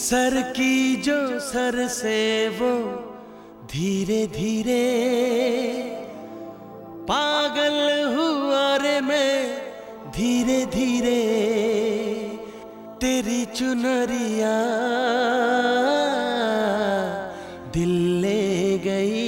Sir की जो sir से वो धीरे धीरे पागल हुआ रे मैं धीरे धीरे तेरी चुनरिया दिल ले गई।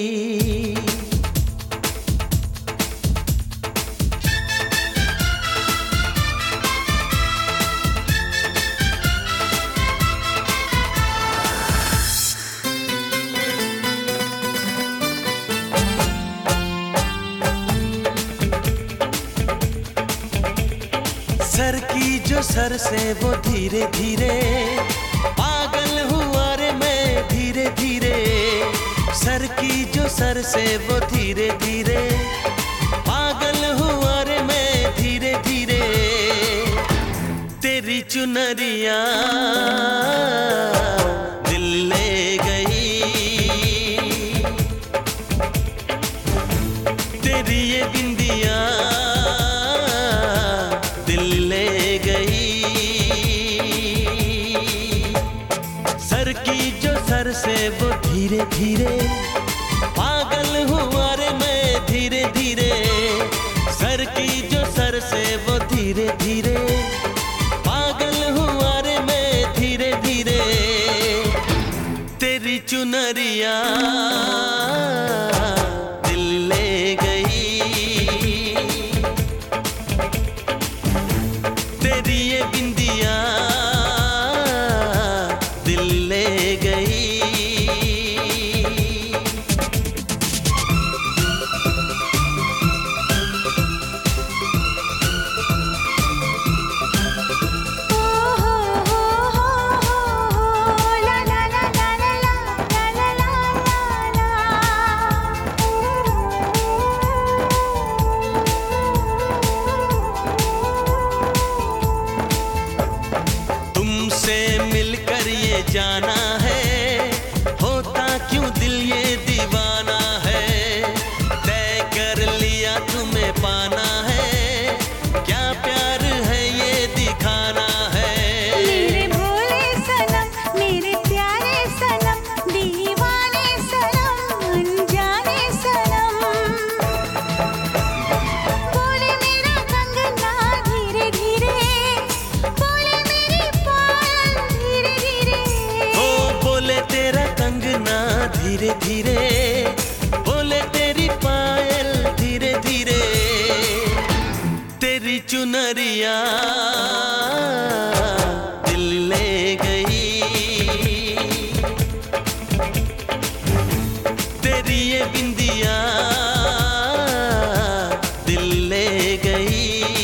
सर की जो सर से वो धीरे धीरे पागल हुआ रे मैं धीरे धीरे। सर की जो सर से वो धीरे धीरे पागल हुआ रे मैं धीरे धीरे तेरी चुनरिया दिल ले गई। तेरी ये बिंदिया सर की जो सर से वो धीरे धीरे पागल हुआ रे मैं धीरे धीरे। सर की जो सर से वो धीरे धीरे पागल हुआ रे मैं धीरे धीरे तेरी चुनरिया दिल ले गई। तेरी ये बिंदिया मिलकर ये जाना है होता क्यों दिल ये दीवाना है। तय कर लिया तुम्हें पाना है क्या प्यार है ये दिखाना है। मेरे भोले सनम मेरे प्यारे सनम दीवाने सनम अनजाने सनम। बोले मेरा कंगना धीरे धीरे बोले मेरी पायल धीरे धीरे। ओ बोले तेरा कंगना धीरे धीरे बोले तेरी पायल धीरे धीरे तेरी चुनरिया दिल ले गई। तेरी ये बिंदिया दिल ले गई।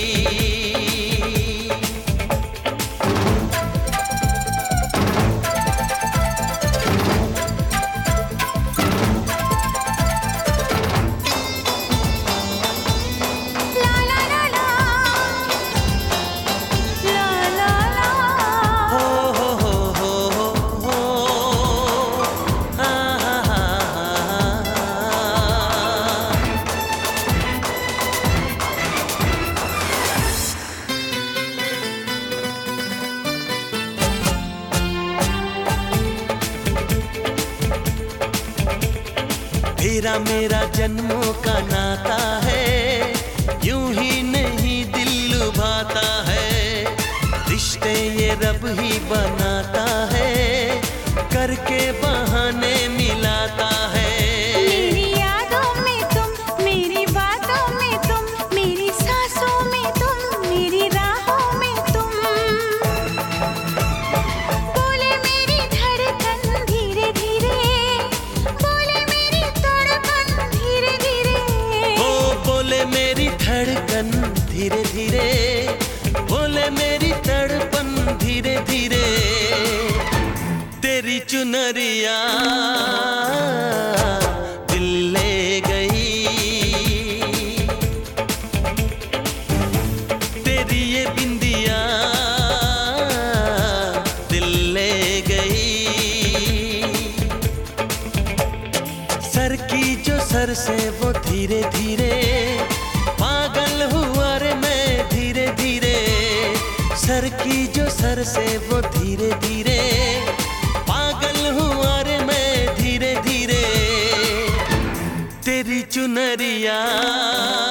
तेरा मेरा जन्मों का नाता है यूं ही नहीं दिल लुभाता है। रिश्ते ये रब ही बनाता है करके बहाने मिलाता है। मेरी यादों में तुम मेरी बातों में तुम मेरी सांसों में तुम मेरी राहों में तुम। बोले मेरी धड़कन धीरे धीरे बोले मेरी तड़पन धीरे धीरे। ओ बोले मेरी धड़कन धीरे धीरे बोले मेरी तड़पन धीरे धीरे तेरी चुनरिया दिल ले गई। तेरी ये बिंदिया दिल ले गई। सर की जो सर से वो धीरे धीरे पागल हुआ रे मैं धीरे धीरे। सर की जो सर से वो धीरे धीरे पागल हुआ रे मैं धीरे धीरे तेरी चुनरिया